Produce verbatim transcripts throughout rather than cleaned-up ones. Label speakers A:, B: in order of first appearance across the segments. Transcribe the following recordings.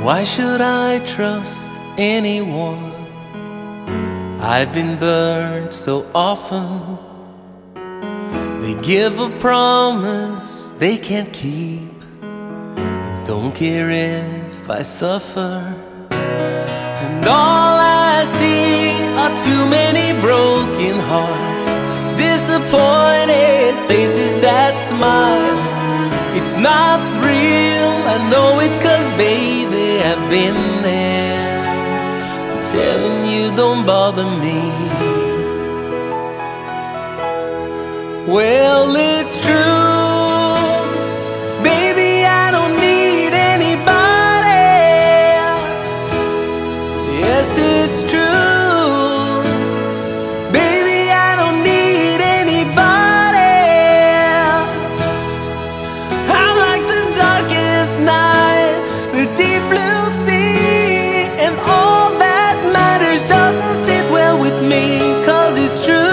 A: Why should I trust anyone? I've been burned so often. They give a promise they can't keep, and don't care if I suffer. And all I see are too many broken hearts, disappointed faces that smile. It's not real, I know it, 'cause baby, I've been there. I'm telling you, don't bother me. Well, it's true, baby, I don't need anybody. Yes, it's true, baby, I don't need anybody. I'm like the darkest night, the deep blue sea, and all that matters doesn't sit well with me, 'cause it's true.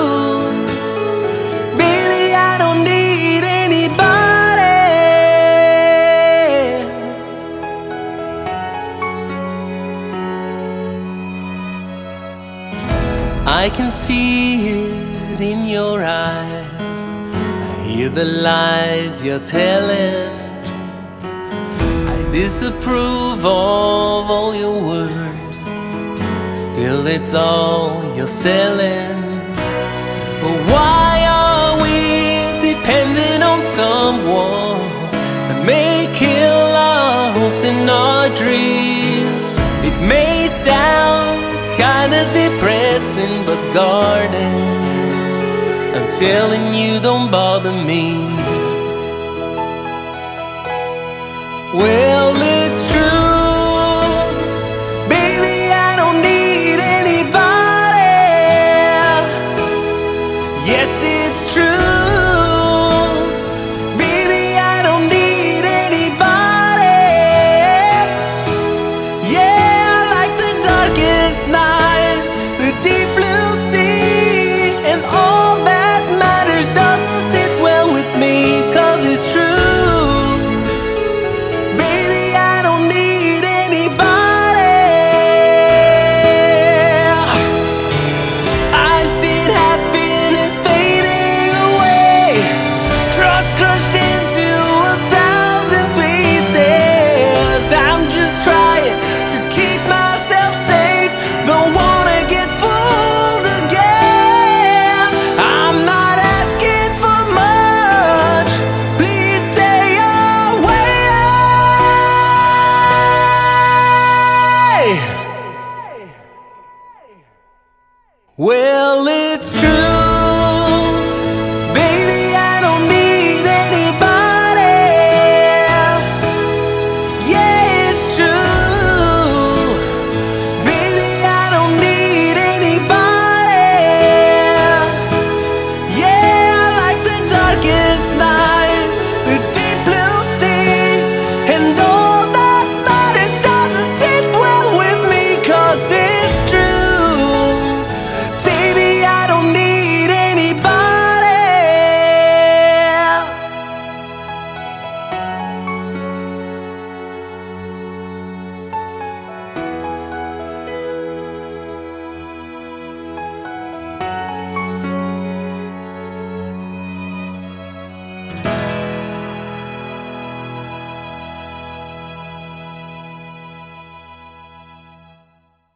A: I can see it in your eyes, I hear the lies you're telling. I disapprove of all your words, still it's all you're selling. But why are we dependent on someone that may kill our hopes and our dreams? It may sound kinda depressing, but garden, I'm telling you, don't bother me. Well, it's true, baby, I don't need anybody. Yes, it's true.